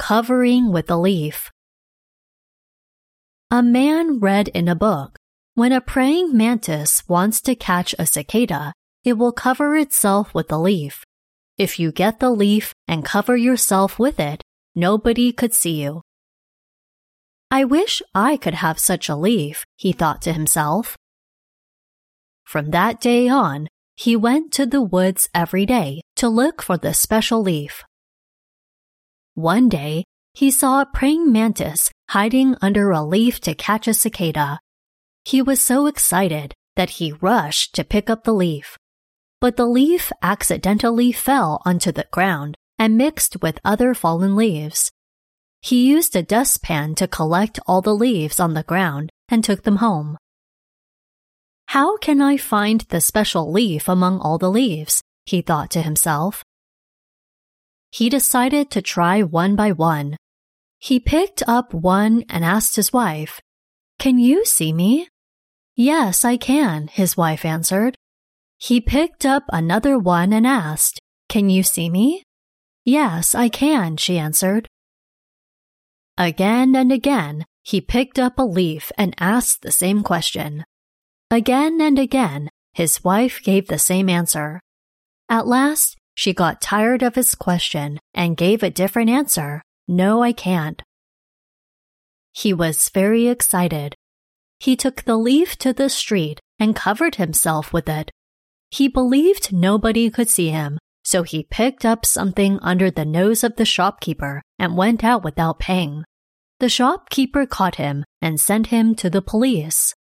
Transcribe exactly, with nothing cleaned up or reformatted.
covering with a leaf. A man read in a book, when a praying mantis wants to catch a cicada, it will cover itself with a leaf. If you get the leaf and cover yourself with it, nobody could see you. I wish I could have such a leaf, he thought to himself. From that day on, he went to the woods every day to look for the special leaf. One day, he saw a praying mantis hiding under a leaf to catch a cicada. He was so excited that he rushed to pick up the leaf. But the leaf accidentally fell onto the ground and mixed with other fallen leaves. He used a dustpan to collect all the leaves on the ground and took them home. How can I find the special leaf among all the leaves? He thought to himself. He decided to try one by one. He picked up one and asked his wife, "Can you see me?" "Yes, I can," his wife answered. He picked up another one and asked, "Can you see me?" "Yes, I can," she answered. Again and again, he picked up a leaf and asked the same question. Again and again, his wife gave the same answer. At last, she got tired of his question and gave a different answer. "No, I can't." He was very excited. He took the leaf to the street and covered himself with it. He believed nobody could see him, so he picked up something under the nose of the shopkeeper and went out without paying. The shopkeeper caught him and sent him to the police.